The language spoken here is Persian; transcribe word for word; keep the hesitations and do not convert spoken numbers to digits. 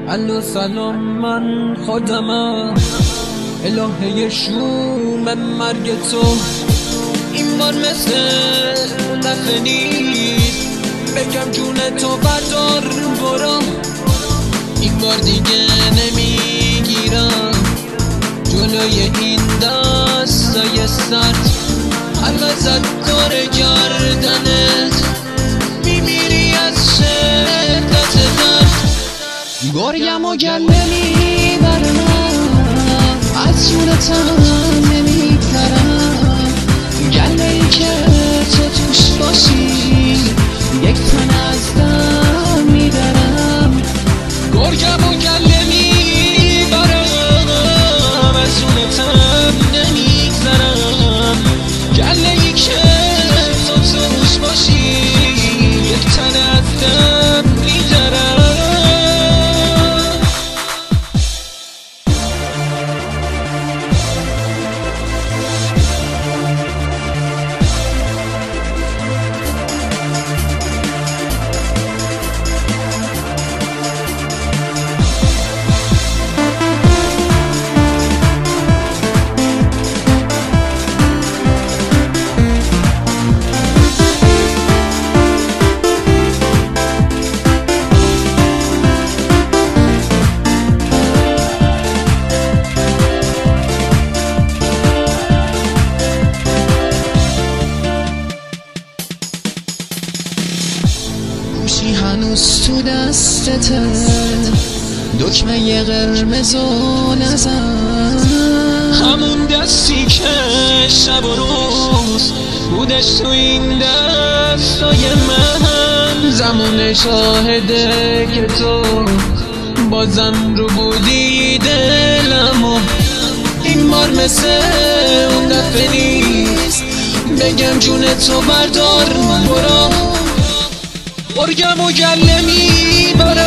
الو سلام، من خودمم، الهه شوم مرگ تو. این بار مثل دفعه نیست، بگم جون تو بردار برو. این بار دیگه نمیگیرم جلوی این دستای سرد. حلقه کار گردنت میمیری از شدت درد. گرگم و گله میبرم، از جونتم نمیگذرم. گله ای که تو توش باشی، یک تن از دم میبرم. گرگم و گله میبرم، از جونتم نمیگذرم. گله ای که تو توش باشی، یک تن از دم میبرم. گوشی هنوز تو دستته، دکمه ی قرمز و نزن. همون دستی که شب و روز بودش تو این دستای من. زمان شاهده که تو بازم رو بودی دلمو. این بار مثل اون دفعه نیست، بگم جون تو بردار برو. گرگم و گله میبرم،